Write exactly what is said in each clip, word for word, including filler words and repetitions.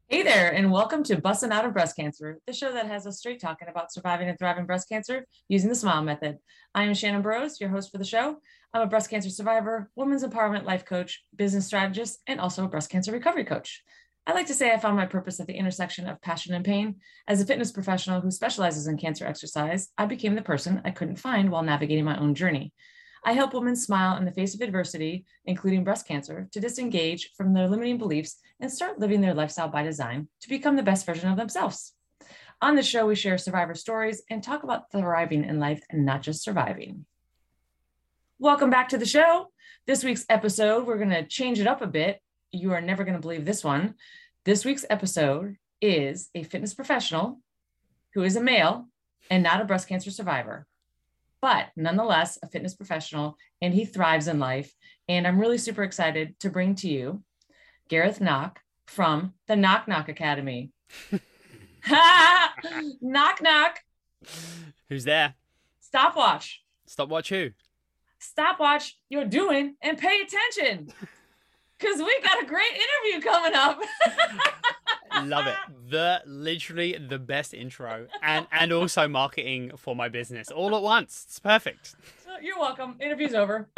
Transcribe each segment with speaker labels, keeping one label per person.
Speaker 1: Hey there, and welcome to Bustin' Out of Breast Cancer, the show that has us straight talking about surviving and thriving breast cancer using the SMILE method. I am Shannon Bros, your host for the show. I'm a breast cancer survivor, women's empowerment life coach, business strategist, and also a breast cancer recovery coach. I like to say I found my purpose at the intersection of passion and pain. As a fitness professional who specializes in cancer exercise, I became the person I couldn't find while navigating my own journey. I help women smile in the face of adversity, including breast cancer, to disengage from their limiting beliefs and start living their lifestyle by design to become the best version of themselves. On the show, we share survivor stories and talk about thriving in life and not just surviving. Welcome back to the show. This week's episode, we're going to change it up a bit. You are never going to believe this one. This week's episode is a fitness professional who is a male and not a breast cancer survivor, but nonetheless a fitness professional, and he thrives in life. And I'm really super excited to bring to you Gareth Knock from the Knock Knock Academy. Knock knock.
Speaker 2: Who's there?
Speaker 1: Stopwatch.
Speaker 2: Stopwatch who?
Speaker 1: Stopwatch you're doing and pay attention, because we got a great interview coming up.
Speaker 2: Love it. The literally the best intro and and also marketing for my business all at once. It's perfect.
Speaker 1: You're welcome. Interview's over.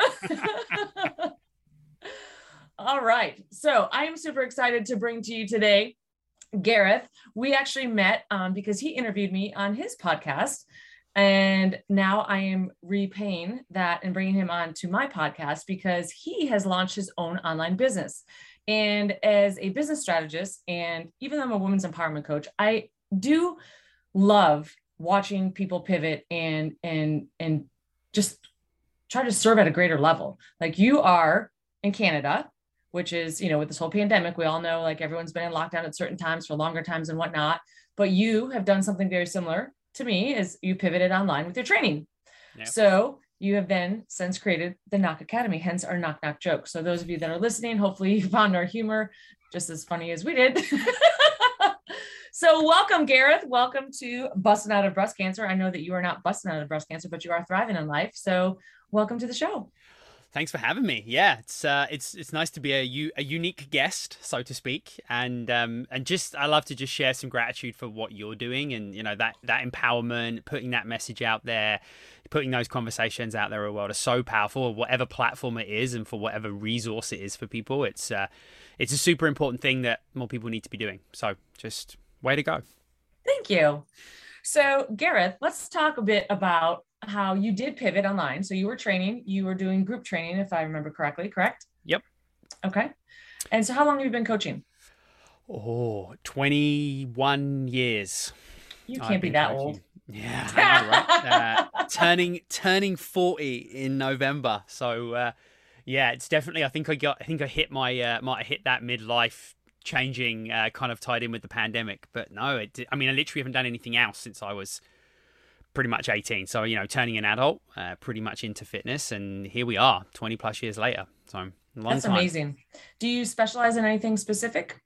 Speaker 1: All right. So I am super excited to bring to you today Gareth. We actually met um, because he interviewed me on his podcast. And now I am repaying that and bringing him on to my podcast because he has launched his own online business. And as a business strategist, and even though I'm a women's empowerment coach, I do love watching people pivot and and and just try to serve at a greater level. Like you are in Canada, which is, you know, with this whole pandemic, we all know like everyone's been in lockdown at certain times for longer times and whatnot. But you have done something very similar to me, is you pivoted online with your training. Yep. So you have then since created the Knock Academy, hence our knock knock joke. So those of you that are listening, hopefully you found our humor just as funny as we did. So welcome, Gareth. Welcome to Busting Out of Breast Cancer. I know that you are not busting out of breast cancer, but you are thriving in life. So welcome to the show.
Speaker 2: Thanks for having me. Yeah, it's uh, it's it's nice to be a u- a unique guest, so to speak, and um and just I love to just share some gratitude for what you're doing, and you know that that empowerment, putting that message out there, putting those conversations out there in the world are so powerful. Whatever platform it is, and for whatever resource it is for people, it's uh, it's a super important thing that more people need to be doing. So just way to go.
Speaker 1: Thank you. So Gareth, let's talk a bit about how you did pivot online. So you were training, you were doing group training, if I remember correctly, correct?
Speaker 2: Yep.
Speaker 1: Okay. And so how long have you been coaching?
Speaker 2: Oh, twenty-one years.
Speaker 1: You can't be that coaching. Old.
Speaker 2: Yeah, I know, right? uh, turning turning forty in November. So uh, yeah, it's definitely. I think I got. I think I hit my. Uh, might have hit that midlife changing. Uh, kind of tied in with the pandemic. But no, it. I mean, I literally haven't done anything else since I was pretty much eighteen. So you know, turning an adult, uh, pretty much into fitness, and here we are, twenty plus years later. So long
Speaker 1: that's
Speaker 2: time.
Speaker 1: Amazing. Do you specialize in anything specific?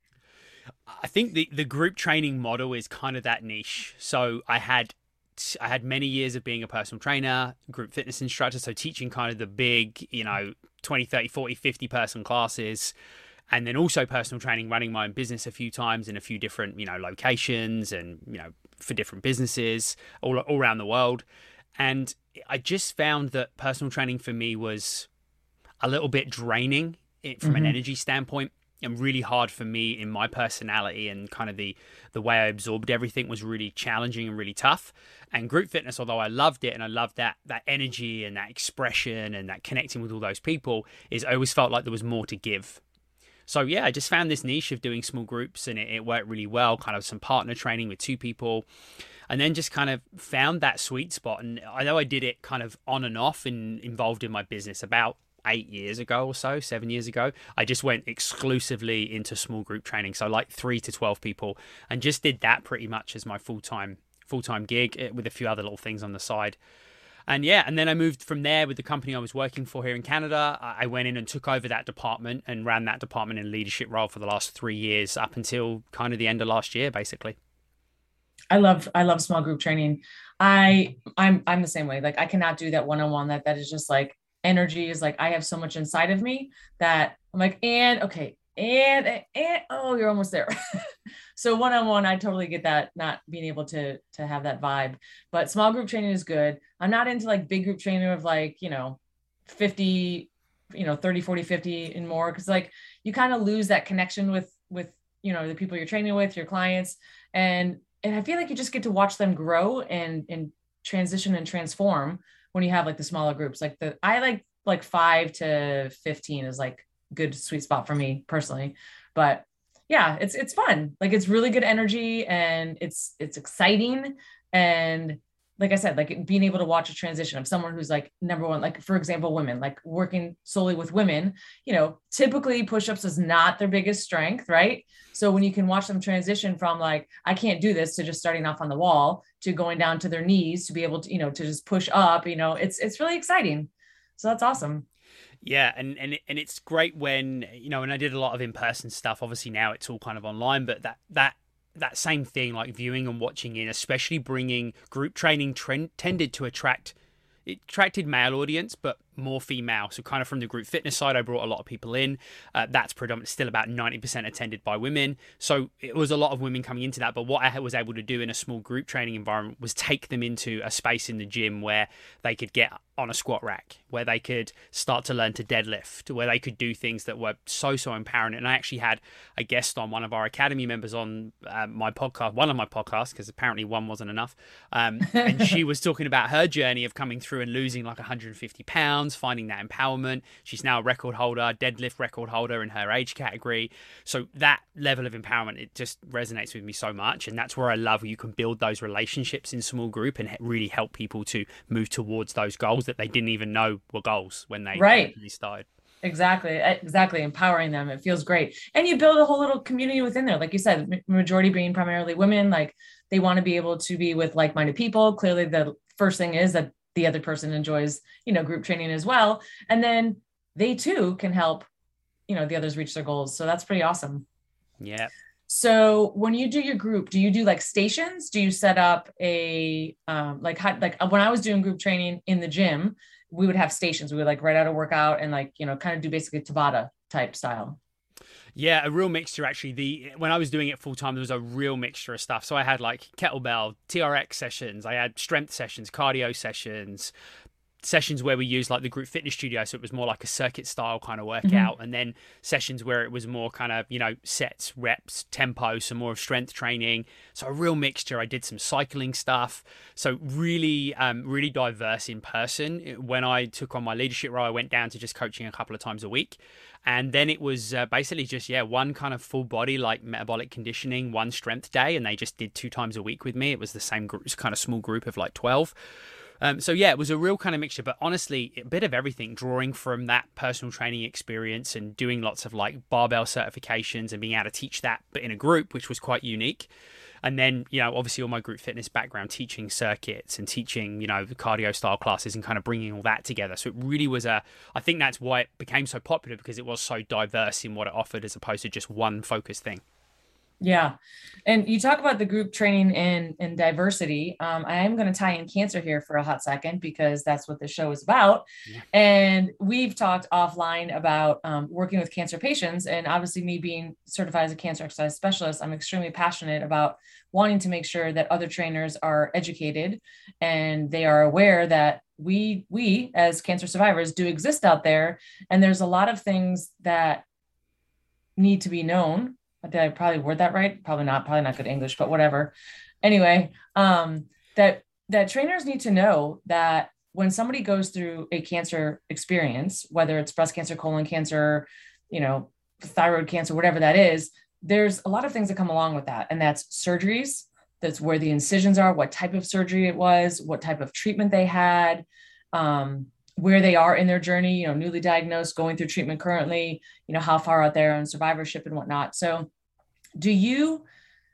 Speaker 2: I think the the group training model is kind of that niche. So I had. I had many years of being a personal trainer, group fitness instructor, so teaching kind of the big, you know, twenty, thirty, forty, fifty person classes, and then also personal training, running my own business a few times in a few different, you know, locations and, you know, for different businesses all, all around the world. And I just found that personal training for me was a little bit draining from mm-hmm. an energy standpoint. And really hard for me in my personality, and kind of the the way I absorbed everything was really challenging and really tough. And group fitness, although I loved it and I loved that that energy and that expression and that connecting with all those people, is I always felt like there was more to give. So yeah, I just found this niche of doing small groups, and it, it worked really well. Kind of some partner training with two people, and then just kind of found that sweet spot. And I know I did it kind of on and off and involved in my business about eight years ago or so, seven years ago. I just went exclusively into small group training. So like three to twelve people, and just did that pretty much as my full-time, full-time gig with a few other little things on the side. And yeah, and then I moved from there with the company I was working for here in Canada. I went in and took over that department and ran that department in a leadership role for the last three years up until kind of the end of last year, basically.
Speaker 1: I love, I love small group training. I, I'm, I'm the same way. Like I cannot do that one-on-one. That, that is just like, energy is like, I have so much inside of me that I'm like, and okay, and, and, oh, you're almost there. So one-on-one, I totally get that, not being able to to have that vibe. But small group training is good. I'm not into like big group training of like, you know, fifty, you know, thirty, forty, fifty and more. Cause like you kind of lose that connection with with, you know, the people you're training with, your clients. And and I feel like you just get to watch them grow and and transition and transform when you have like the smaller groups. Like the I like like five to fifteen is like good sweet spot for me personally. But yeah, it's it's fun. Like it's really good energy and it's it's exciting. And like I said, like being able to watch a transition of someone who's like number one, like for example, women, like working solely with women, you know, typically push-ups is not their biggest strength, right? So when you can watch them transition from like, I can't do this to just starting off on the wall to going down to their knees to be able to, you know, to just push up, you know, it's it's really exciting. So that's awesome.
Speaker 2: Yeah, and and and it's great when, you know, and I did a lot of in-person stuff. Obviously now it's all kind of online, but that that that same thing, like viewing and watching in, especially bringing group training trend, tended to attract it attracted male audience, but more female. So kind of from the group fitness side, I brought a lot of people in. Uh, that's predominantly still about ninety percent attended by women. So it was a lot of women coming into that. But what I was able to do in a small group training environment was take them into a space in the gym where they could get on a squat rack, where they could start to learn to deadlift, where they could do things that were so, so empowering. And I actually had a guest on, one of our academy members on uh, my podcast, one of my podcasts, because apparently one wasn't enough. Um, and she was talking about her journey of coming through and losing like one hundred fifty pounds, finding that empowerment. She's now a record holder, deadlift record holder in her age category. So that level of empowerment, it just resonates with me so much. And that's where I love where you can build those relationships in small group and really help people to move towards those goals that they didn't even know were goals when they
Speaker 1: right.
Speaker 2: started.
Speaker 1: Exactly. Exactly. Empowering them. It feels great. And you build a whole little community within there. Like you said, majority being primarily women, like they want to be able to be with like-minded people. Clearly the first thing is that the other person enjoys, you know, group training as well. And then they too can help, you know, the others reach their goals. So that's pretty awesome.
Speaker 2: Yeah.
Speaker 1: So when you do your group, do you do like stations? Do you set up a, um, like, how, like when I was doing group training in the gym, we would have stations. We would like write out a workout and like, you know, kind of do basically Tabata type style.
Speaker 2: Yeah, a real mixture actually. The when I was doing it full time, there was a real mixture of stuff. So I had like kettlebell, T R X sessions, I had strength sessions, cardio sessions, sessions where we used like the group fitness studio, so it was more like a circuit style kind of workout, mm-hmm. and then sessions where it was more kind of, you know, sets, reps, tempo, some more strength training. So a real mixture. I did some cycling stuff, so really um really diverse in person. When I took on my leadership role, I went down to just coaching a couple of times a week, and then it was uh, basically just yeah one kind of full body like metabolic conditioning, one strength day, and they just did two times a week with me. It was the same group, kind of small group of like twelve. Um, so yeah, it was a real kind of mixture, but honestly, a bit of everything, drawing from that personal training experience and doing lots of like barbell certifications and being able to teach that, but in a group, which was quite unique. And then, you know, obviously all my group fitness background, teaching circuits and teaching, you know, the cardio style classes and kind of bringing all that together. So it really was a, I think that's why it became so popular, because it was so diverse in what it offered as opposed to just one focused thing.
Speaker 1: Yeah. And you talk about the group training and, and diversity. Um, I am going to tie in cancer here for a hot second, because that's what the show is about. Yeah. And we've talked offline about um, working with cancer patients. And obviously me being certified as a cancer exercise specialist, I'm extremely passionate about wanting to make sure that other trainers are educated and they are aware that we, we as cancer survivors do exist out there. And there's a lot of things that need to be known. Did I probably word that right? Probably not, probably not good English, but whatever. Anyway, um, that, that trainers need to know that when somebody goes through a cancer experience, whether it's breast cancer, colon cancer, you know, thyroid cancer, whatever that is, there's a lot of things that come along with that. And that's surgeries. That's where the incisions are, what type of surgery it was, what type of treatment they had, um, where they are in their journey, you know, newly diagnosed, going through treatment currently, you know, how far out there on survivorship and whatnot. So do you,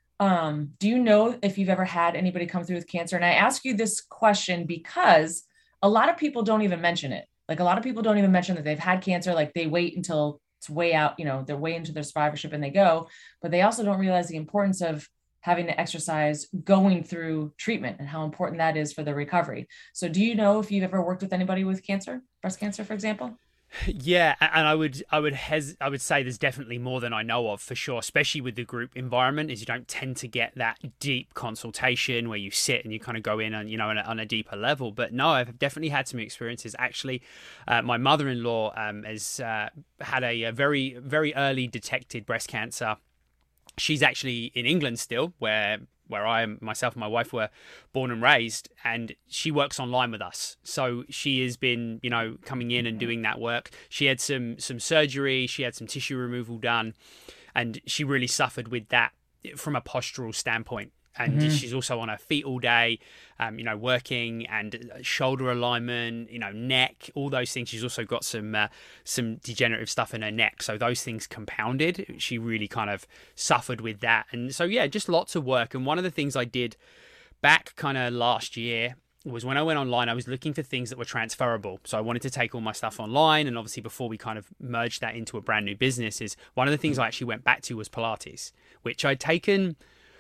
Speaker 1: um, do you know if you've ever had anybody come through with cancer? And I ask you this question because a lot of people don't even mention it. Like a lot of people don't even mention that they've had cancer. Like they wait until it's way out, you know, they're way into their survivorship and they go, but they also don't realize the importance of having to exercise going through treatment and how important that is for the recovery. So do you know if you've ever worked with anybody with cancer, breast cancer, for example?
Speaker 2: Yeah, and I would I would hes- I would say there's definitely more than I know of for sure, especially with the group environment, is you don't tend to get that deep consultation where you sit and you kind of go in on, you know, on a, on a deeper level. But no, I've definitely had some experiences. Actually, uh, my mother-in-law um, has uh, had a, a very very early detected breast cancer. She's actually in England still, where where I myself and my wife were born and raised, and she works online with us. So she has been, you know, coming in and doing that work. She had some some surgery, she had some tissue removal done, and she really suffered with that from a postural standpoint. And mm-hmm. she's also on her feet all day, um, you know, working, and shoulder alignment, you know, neck, all those things. She's also got some uh, some degenerative stuff in her neck. So those things compounded. She really kind of suffered with that. And so, yeah, just lots of work. And one of the things I did back kind of last year was when I went online, I was looking for things that were transferable. So I wanted to take all my stuff online. And obviously, before we kind of merged that into a brand new business, is one of the things I actually went back to was Pilates, which I'd taken...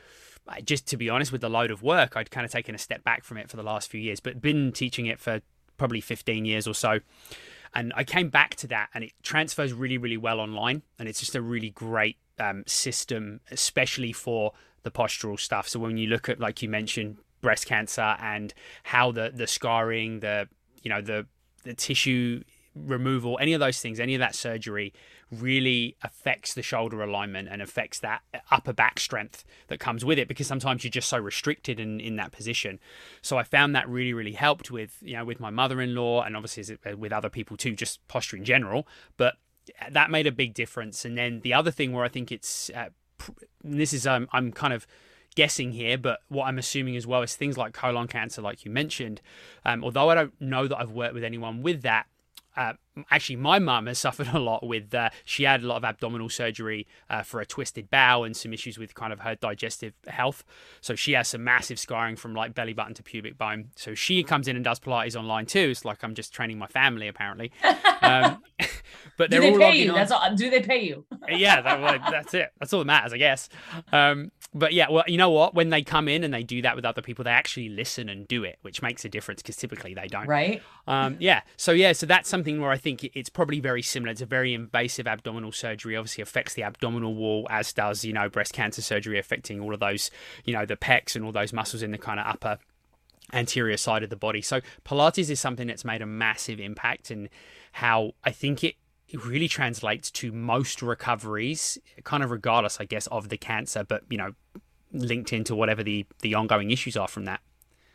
Speaker 2: just to be honest, with the load of work, I'd kind of taken a step back from it for the last few years, but been teaching it for probably fifteen years or so. And I came back to that, and it transfers really, really well online. And it's just a really great um, system, especially for the postural stuff. So when you look at, like you mentioned, breast cancer and how the, the scarring, the, you know, the, the tissue removal, any of those things, any of that surgery really affects the shoulder alignment and affects that upper back strength that comes with it, because sometimes you're just so restricted in, in that position. So I found that really, really helped with, you know, with my mother-in-law, and obviously with other people too, just posture in general. But that made a big difference. And then the other thing where I think it's, uh, this is, um, I'm kind of guessing here, but what I'm assuming as well is things like colon cancer, like you mentioned. Um, although I don't know that I've worked with anyone with that, Uh, actually, my mum has suffered a lot with, uh, she had a lot of abdominal surgery uh, for a twisted bowel and some issues with kind of her digestive health. So she has some massive scarring from like belly button to pubic bone. So she comes in and does Pilates online too. It's like I'm just training my family, apparently. Um, but they're
Speaker 1: do they
Speaker 2: all
Speaker 1: pay you?
Speaker 2: on.
Speaker 1: That's all. Do they pay you?
Speaker 2: Yeah, that, well, that's it. That's all that matters, I guess. Um, but yeah, well, you know what? When they come in and they do that with other people, they actually listen and do it, which makes a difference, because typically they don't.
Speaker 1: Right.
Speaker 2: Um, yeah. So yeah, so that's something where I think it's probably very similar. It's a very invasive abdominal surgery. Obviously affects the abdominal wall, as does, you know, breast cancer surgery affecting all of those, you know, the pecs and all those muscles in the kind of upper anterior side of the body. So Pilates is something that's made a massive impact in how I think it it really translates to most recoveries, kind of regardless, I guess, of the cancer, but, you know, linked into whatever the, the ongoing issues are from that.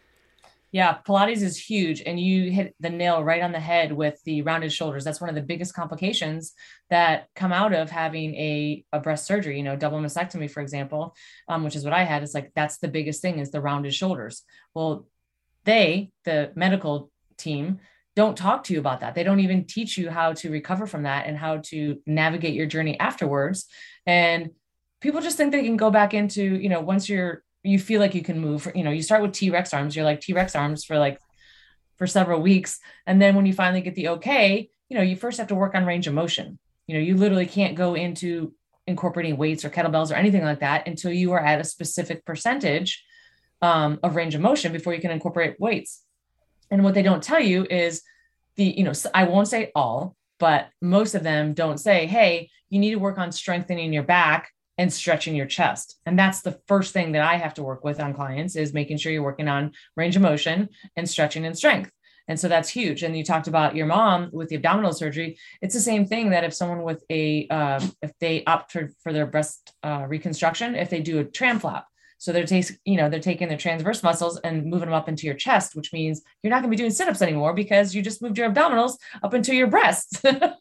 Speaker 1: Yeah, Pilates is huge. And you hit the nail right on the head with the rounded shoulders. That's one of the biggest complications that come out of having a, a breast surgery, you know, double mastectomy, for example, um, which is what I had. It's like, that's the biggest thing, is the rounded shoulders. Well, they, the medical team, don't talk to you about that. They don't even teach you how to recover from that and how to navigate your journey afterwards. And people just think they can go back into, you know, once you're, you feel like you can move, you know, you start with T-Rex arms, you're like T-Rex arms for like, for several weeks. And then when you finally get the okay, you know, you first have to work on range of motion. You know, you literally can't go into incorporating weights or kettlebells or anything like that until you are at a specific percentage um, of range of motion before you can incorporate weights. And what they don't tell you is the, you know, I won't say all, but most of them don't say, hey, you need to work on strengthening your back and stretching your chest. And that's the first thing that I have to work with on clients, is making sure you're working on range of motion and stretching and strength. And so that's huge. And you talked about your mom with the abdominal surgery. It's the same thing, that if someone with a, um, if they opt for, for their breast uh, reconstruction, if they do a tram flap, so they're taking, you know, they're taking their transverse muscles and moving them up into your chest, which means you're not going to be doing sit-ups anymore because you just moved your abdominals up into your breasts.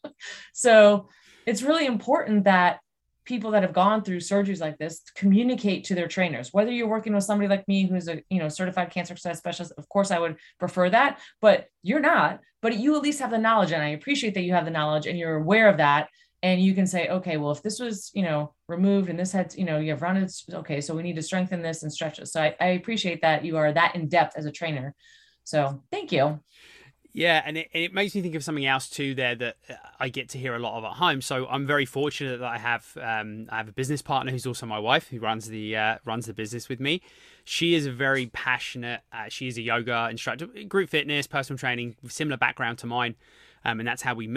Speaker 1: So it's really important that people that have gone through surgeries like this communicate to their trainers, whether you're working with somebody like me, who's a, you know, certified cancer exercise specialist. Of course I would prefer that, but you're not, but you at least have the knowledge. And I appreciate that you have the knowledge and you're aware of that. And you can say, okay, well, if this was, you know, removed and this had, you know, you have rounded, okay, so we need to strengthen this and stretch it. So I, I appreciate that you are that in depth as a trainer. So thank you.
Speaker 2: Yeah, and it, it makes me think of something else too there that I get to hear a lot of at home. So I'm very fortunate that I have um, I have a business partner who's also my wife, who runs the uh, runs the business with me. She is a very passionate. Uh, she is a yoga instructor, group fitness, personal training, similar background to mine, um, and that's how we met.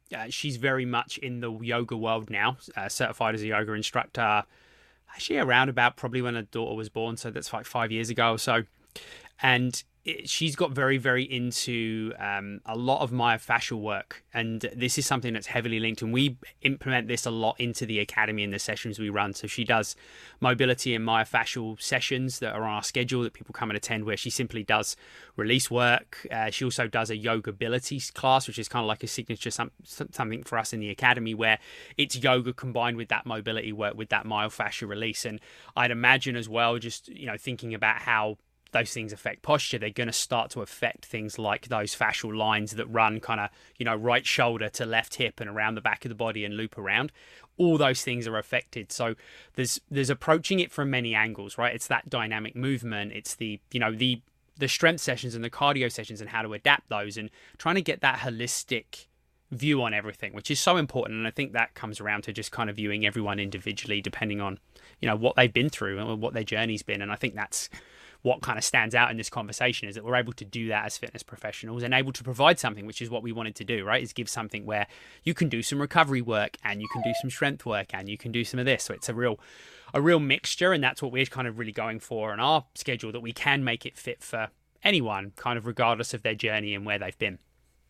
Speaker 2: Uh, she's very much in the yoga world now, uh, certified as a yoga instructor. Actually, around about probably when her daughter was born, so that's like five years ago or so. And it, she's got very, very into um, a lot of myofascial work. And this is something that's heavily linked. And we implement this a lot into the academy and the sessions we run. So she does mobility and myofascial sessions that are on our schedule that people come and attend, where she simply does release work. Uh, she also does a yoga ability class, which is kind of like a signature some, something for us in the academy, where it's yoga combined with that mobility work, with that myofascial release. And I'd imagine as well, just, you know, thinking about how those things affect posture, they're going to start to affect things like those fascial lines that run kind of, you know, right shoulder to left hip and around the back of the body and loop around. All those things are affected. So there's there's approaching it from many angles, right? It's that dynamic movement. It's the, you know, the the strength sessions and the cardio sessions and how to adapt those, and trying to get that holistic view on everything, which is so important. And I think that comes around to just kind of viewing everyone individually, depending on, you know, what they've been through and what their journey's been. And I think that's what kind of stands out in this conversation, is that we're able to do that as fitness professionals and able to provide something, which is what we wanted to do, right? Is give something where you can do some recovery work and you can do some strength work and you can do some of this. So it's a real, a real mixture. And that's what we're kind of really going for in our schedule, that we can make it fit for anyone, kind of regardless of their journey and where they've been.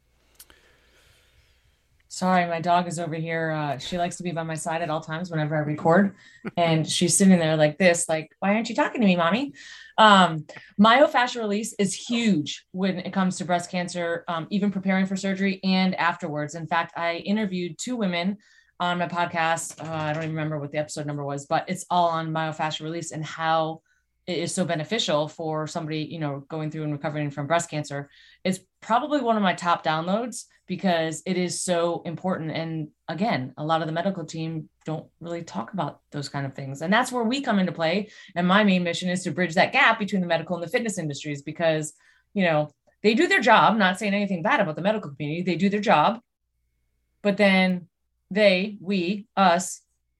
Speaker 1: Sorry, my dog is over here. Uh, she likes to be by my side at all times whenever I record. And she's sitting there like this, like, why aren't you talking to me, mommy? Um, myofascial release is huge when it comes to breast cancer, um, even preparing for surgery and afterwards. In fact, I interviewed two women on my podcast. Uh, I don't even remember what the episode number was, but it's all on myofascial release and how it is so beneficial for somebody, you know, going through and recovering from breast cancer. It's probably one of my top downloads because it is so important. And again, a lot of the medical team don't really talk about those kind of things. And that's where we come into play. And my main mission is to bridge that gap between the medical and the fitness industries, because, you know, they do their job, not saying anything bad about the medical community. They do their job, but then they, we, us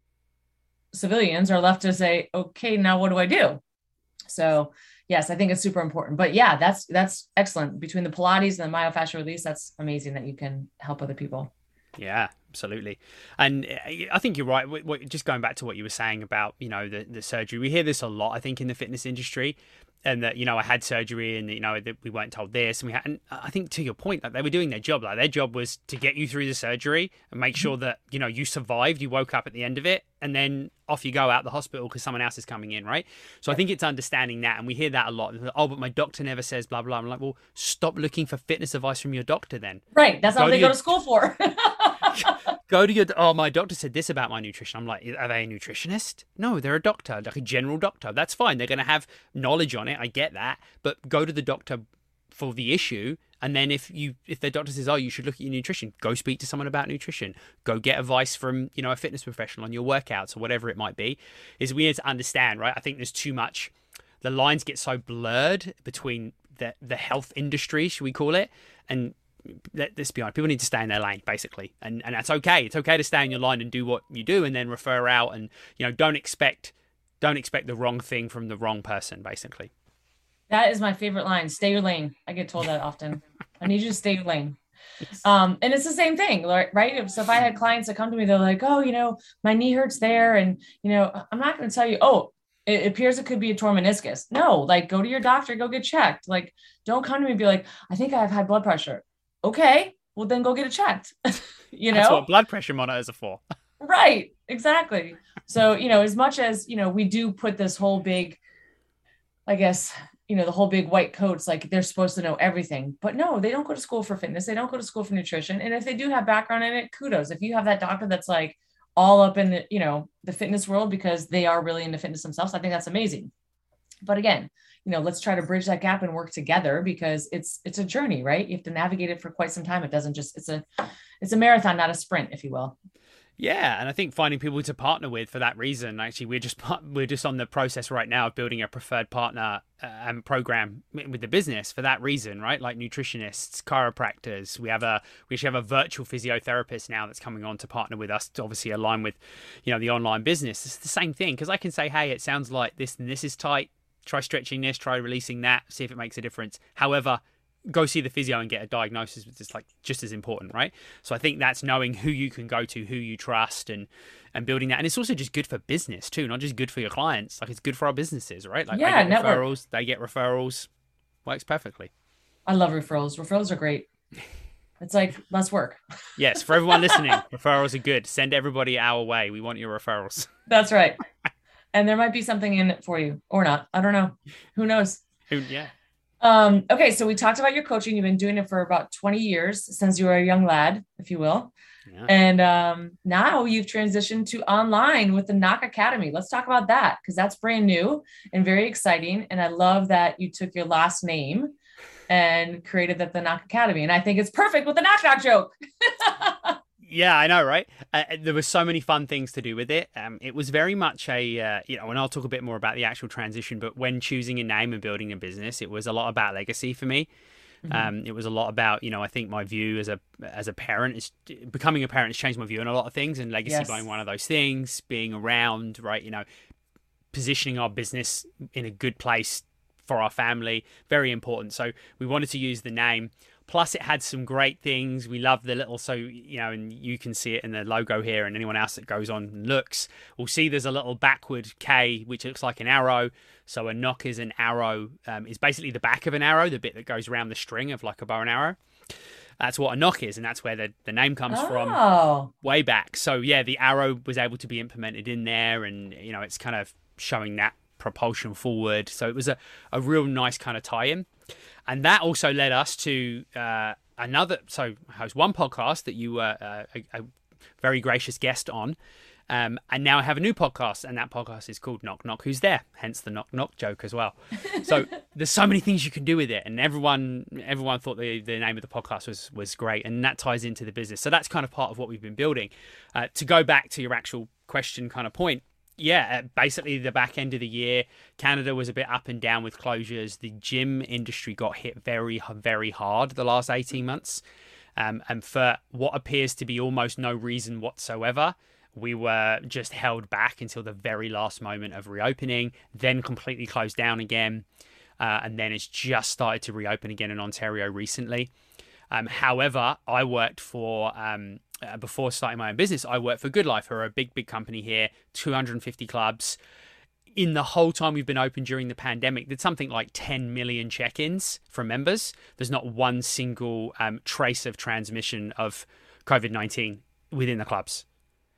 Speaker 1: civilians are left to say, okay, now what do I do? So yes, I think it's super important, but yeah, that's, that's excellent. Between the Pilates and the myofascial release, that's amazing that you can help other people.
Speaker 2: Yeah, absolutely. And I think you're right. Just going back to what you were saying about, you know, the, the surgery, we hear this a lot, I think, in the fitness industry, and that, you know, I had surgery and, you know, that we weren't told this. And we had, and I think to your point, like, they were doing their job. Like, their job was to get you through the surgery and make sure that, you know, you survived, you woke up at the end of it, and then off you go out the hospital because someone else is coming in, right? So I think it's understanding that. And we hear that a lot. Oh, but my doctor never says blah, blah. I'm like, well, stop looking for fitness advice from your doctor then.
Speaker 1: Right. That's not what they go to school for.
Speaker 2: Go to your, oh, my doctor said this about my nutrition. I'm like, are they a nutritionist? No, they're a doctor, like a general doctor. That's fine. They're going to have knowledge on it. I get that. But go to the doctor for the issue. And then if you, if the doctor says, oh, you should look at your nutrition, go speak to someone about nutrition. Go get advice from, you know, a fitness professional on your workouts or whatever it might be. Is we need to understand, right? I think there's too much, the lines get so blurred between the, the health industry, should we call it, and let's be honest, people need to stay in their lane, basically. And and that's okay. It's okay to stay in your line and do what you do and then refer out, and, you know, don't expect don't expect the wrong thing from the wrong person, basically.
Speaker 1: That is my favorite line. Stay your lane. I get told that often. I need you to stay your lane. Um, and it's the same thing, right? So if I had clients that come to me, they're like, oh, you know, my knee hurts there. And, you know, I'm not going to tell you, oh, it appears it could be a torn meniscus. No, like, go to your doctor, go get checked. Like, don't come to me and be like, I think I have high blood pressure. Okay, well then go get it checked. You know,
Speaker 2: that's what blood pressure monitors are for.
Speaker 1: Right, exactly. So, you know, as much as, you know, we do put this whole big, I guess, you know, the whole big white coats, like they're supposed to know everything, but no, they don't go to school for fitness. They don't go to school for nutrition. And if they do have background in it, kudos. If you have that doctor that's like all up in the, you know, the fitness world because they are really into fitness themselves, I think that's amazing. But again, you know, let's try to bridge that gap and work together, because it's, it's a journey, right? You have to navigate it for quite some time. It doesn't just, it's a, it's a marathon, not a sprint, if you will.
Speaker 2: Yeah. And I think finding people to partner with for that reason, actually, we're just, we're just on the process right now of building a preferred partner and um, program with the business for that reason, right? Like nutritionists, chiropractors. We have a, we actually have a virtual physiotherapist now that's coming on to partner with us to obviously align with, you know, the online business. It's the same thing. Cause I can say, hey, it sounds like this and this is tight. Try stretching this, try releasing that, see if it makes a difference. However, go see the physio and get a diagnosis is just like just as important, right? So I think that's knowing who you can go to, who you trust, and and building that. And it's also just good for business too, not just good for your clients. Like it's good for our businesses, right? Like
Speaker 1: Yeah,
Speaker 2: I get
Speaker 1: network.
Speaker 2: referrals, they get referrals, works perfectly.
Speaker 1: I love referrals. Referrals are great. It's like less work.
Speaker 2: Yes, for everyone listening, referrals are good. Send everybody our way. We want your referrals.
Speaker 1: That's right. And there might be something in it for you or not. I don't know. Who knows?
Speaker 2: Yeah.
Speaker 1: Um, okay, so we talked about your coaching. You've been doing it for about twenty years since you were a young lad, if you will. Yeah. And um, now you've transitioned to online with the Knock Academy. Let's talk about that because that's brand new and very exciting. And I love that you took your last name and created that the Knock Academy. And I think it's perfect with the knock knock joke.
Speaker 2: Yeah, I know, right? Uh, there were so many fun things to do with it. Um, it was very much a, uh, you know, and I'll talk a bit more about the actual transition, but when choosing a name and building a business, it was a lot about legacy for me. Mm-hmm. Um, it was a lot about, you know, I think my view as a as a parent is becoming a parent has changed my view on a lot of things, and legacy yes. being one of those things, being around, right? You know, positioning our business in a good place for our family, very important. So we wanted to use the name. Plus, it had some great things. We love the little, so, you know, and you can see it in the logo here, and anyone else that goes on and looks will see there's a little backward K, which looks like an arrow. So a knock is an arrow, um, is basically the back of an arrow, the bit that goes around the string of like a bow and arrow. That's what a knock is, and that's where the, the name comes
Speaker 1: oh.
Speaker 2: from way back. So, yeah, the arrow was able to be implemented in there, and, you know, it's kind of showing that propulsion forward. So it was a, a real nice kind of tie-in. And that also led us to uh, another, so I host one podcast that you were uh, a, a very gracious guest on. Um, and now I have a new podcast, and that podcast is called Knock Knock Who's There? Hence the knock knock joke as well. So there's so many things you can do with it, and everyone everyone thought the, the name of the podcast was was great, and that ties into the business. So that's kind of part of what we've been building. Uh, to go back to your actual question kind of point, yeah, basically the back end of the year, Canada was a bit up and down with closures. The gym industry got hit very, very hard the last eighteen months. Um, and for what appears to be almost no reason whatsoever, we were just held back until the very last moment of reopening, then completely closed down again. Uh, and then it's just started to reopen again in Ontario recently. Um, however, I worked for, um, uh, before starting my own business, I worked for Good Life, who are a big, big company here, two hundred fifty clubs. In the whole time we've been open during the pandemic, there's something like ten million check-ins from members. There's not one single um, trace of transmission of COVID nineteen within the clubs.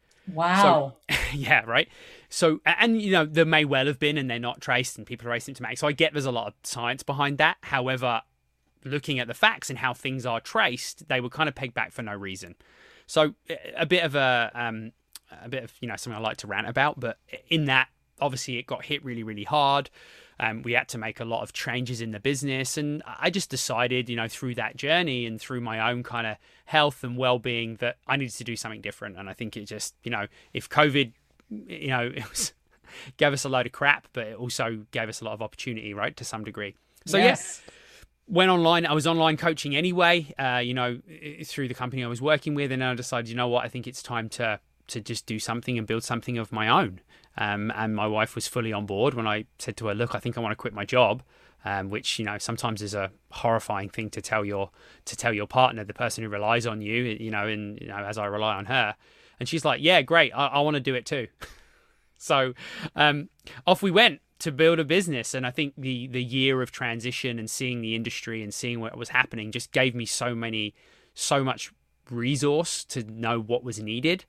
Speaker 1: Wow.
Speaker 2: So, yeah, right. So, and, you know, there may well have been, and they're not traced, and people are asymptomatic. So I get there's a lot of science behind that. However, looking at the facts and how things are traced, they were kind of pegged back for no reason. So a bit of a, um, a bit of, you know, something I like to rant about, but in that, obviously it got hit really, really hard. Um, we had to make a lot of changes in the business, and I just decided, you know, through that journey and through my own kind of health and well-being that I needed to do something different. And I think it just, you know, if COVID, you know, it was gave us a load of crap, but it also gave us a lot of opportunity, right, to some degree. So yes. Yeah, went online. I was online coaching anyway, uh, you know, through the company I was working with, and then I decided, you know what, I think it's time to to just do something and build something of my own. Um, and my wife was fully on board when I said to her, look, I think I want to quit my job, um, which, you know, sometimes is a horrifying thing to tell your to tell your partner, the person who relies on you, you know, and, you know, as I rely on her. And she's like, yeah, great. I, I want to do it too. So um, off we went to build a business. And I think the the year of transition and seeing the industry and seeing what was happening just gave me so many, so much resource to know what was needed.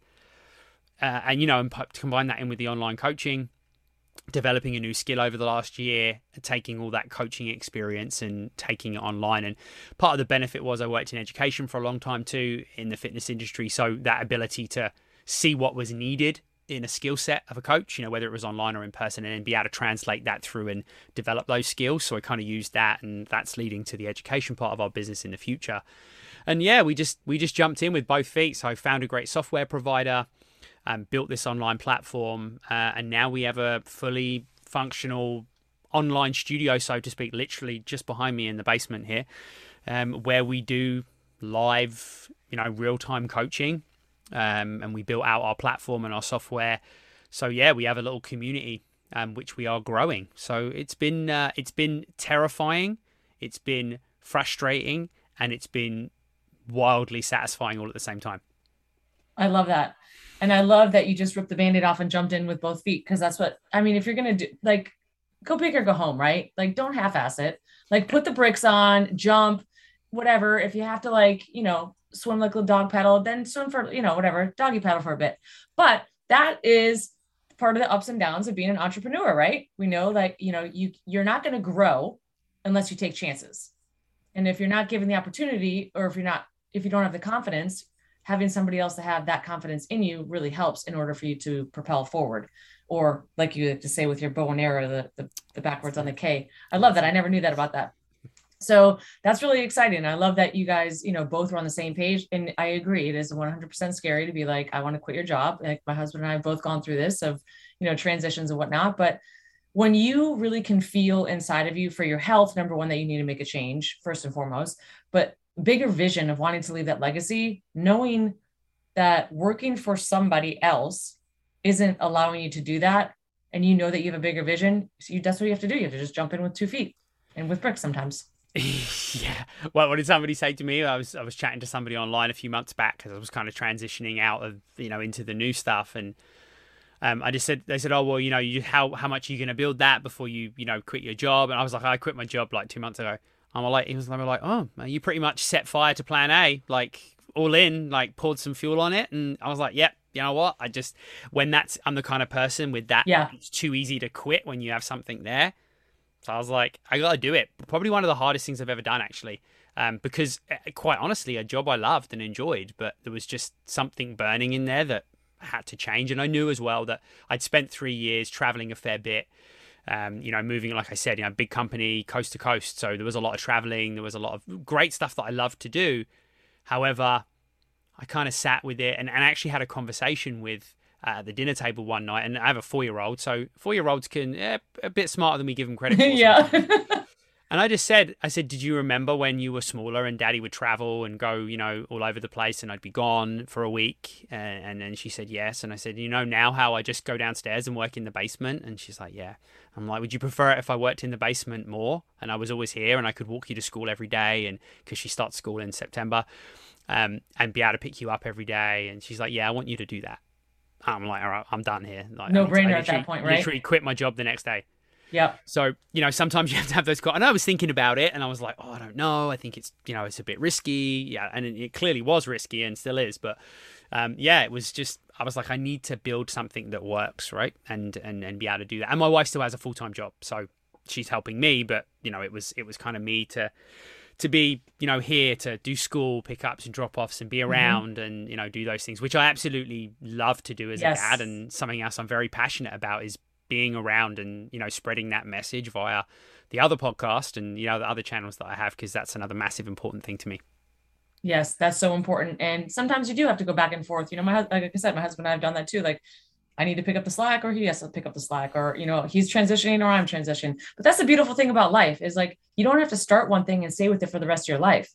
Speaker 2: Uh, and, you know, and combine that in with the online coaching, developing a new skill over the last year, taking all that coaching experience and taking it online. And part of the benefit was I worked in education for a long time too, in the fitness industry. So that ability to see what was needed in a skill set of a coach, you know, whether it was online or in person, and then be able to translate that through and develop those skills. So I kind of used that, and that's leading to the education part of our business in the future. And yeah, we just we just jumped in with both feet. So I found a great software provider, Um, built this online platform, uh, and now we have a fully functional online studio, so to speak, literally just behind me in the basement here, um, where we do live, you know, real-time coaching, um, and we built out our platform and our software. So yeah, we have a little community, um, which we are growing. So it's been uh, it's been terrifying, it's been frustrating, and it's been wildly satisfying all at the same time.
Speaker 1: I love that. And I love that you just ripped the Band-Aid off and jumped in with both feet. Cause that's what, I mean, if you're going to do like, go big or go home, right? Like, don't half-ass it. Like, put the bricks on, jump, whatever. If you have to, like, you know, swim like a dog paddle, then swim for, you know, whatever, doggy paddle for a bit. But that is part of the ups and downs of being an entrepreneur, right? We know, like, you know, you, you're not going to grow unless you take chances. And if you're not given the opportunity, or if you're not, if you don't have the confidence, having somebody else to have that confidence in you really helps in order for you to propel forward. Or like you like to say with your bow and arrow, the, the, the backwards on the K. I love that. I never knew that about that. So that's really exciting. I love that you guys, you know, both were on the same page. And I agree. It is one hundred percent scary to be like, I want to quit your job. Like, my husband and I have both gone through this of, you know, transitions and whatnot. But when you really can feel inside of you for your health, number one, that you need to make a change first and foremost, but bigger vision of wanting to leave that legacy, knowing that working for somebody else isn't allowing you to do that. And you know that you have a bigger vision. So you, that's what you have to do. You have to just jump in with two feet and with bricks sometimes.
Speaker 2: Yeah. Well, what did somebody say to me? I was I was chatting to somebody online a few months back because I was kind of transitioning out of, you know, into the new stuff. And um, I just said, they said, oh, well, you know, you, how, how much are you going to build that before you, you know, quit your job? And I was like, I quit my job like two months ago. I'm like, he was like, oh, you pretty much set fire to plan A, like all in, like poured some fuel on it. And I was like, yep, you know what? I just, when that's, I'm the kind of person with that,
Speaker 1: yeah.
Speaker 2: It's too easy to quit when you have something there. So I was like, I got to do it. Probably one of the hardest things I've ever done, actually. Um, because quite honestly, a job I loved and enjoyed, but there was just something burning in there that had to change. And I knew as well that I'd spent three years traveling a fair bit. Um, you know, moving, like I said, you know, big company, coast to coast. So there was a lot of traveling. There was a lot of great stuff that I loved to do. However, I kind of sat with it and, and actually had a conversation with uh, the dinner table one night. And I have a four-year-old. So four-year-olds can, eh, a bit smarter than we give them credit for.
Speaker 1: Yeah.
Speaker 2: And I just said, I said, did you remember when you were smaller and Daddy would travel and go, you know, all over the place and I'd be gone for a week? And, and then she said, yes. And I said, you know, now how I just go downstairs and work in the basement? And she's like, yeah. I'm like, would you prefer it if I worked in the basement more? And I was always here and I could walk you to school every day. And because she starts school in September, um, and be able to pick you up every day. And she's like, yeah, I want you to do that. I'm like, all right, I'm done here. Like,
Speaker 1: no
Speaker 2: I
Speaker 1: brainer at that point, right?
Speaker 2: Literally quit my job the next day.
Speaker 1: Yeah.
Speaker 2: So, you know, sometimes you have to have those. And I was thinking about it and I was like, oh, I don't know. I think it's, you know, it's a bit risky. Yeah. And it clearly was risky and still is. But um, yeah, it was just, I was like, I need to build something that works. Right. And, and, and be able to do that. And my wife still has a full-time job. So she's helping me. But, you know, it was, it was kind of me to, to be, you know, here to do school pickups and drop-offs and be around mm-hmm. and, you know, do those things, which I absolutely love to do as yes. a dad. And something else I'm very passionate about is being around and, you know, spreading that message via the other podcast and, you know, the other channels that I have, because that's another massive important thing to me.
Speaker 1: Yes, that's so important. And sometimes you do have to go back and forth. You know, my like I said, my husband and I have done that too. Like, I need to pick up the slack, or he has to pick up the slack, or, you know, he's transitioning or I'm transitioning. But that's the beautiful thing about life is, like, you don't have to start one thing and stay with it for the rest of your life.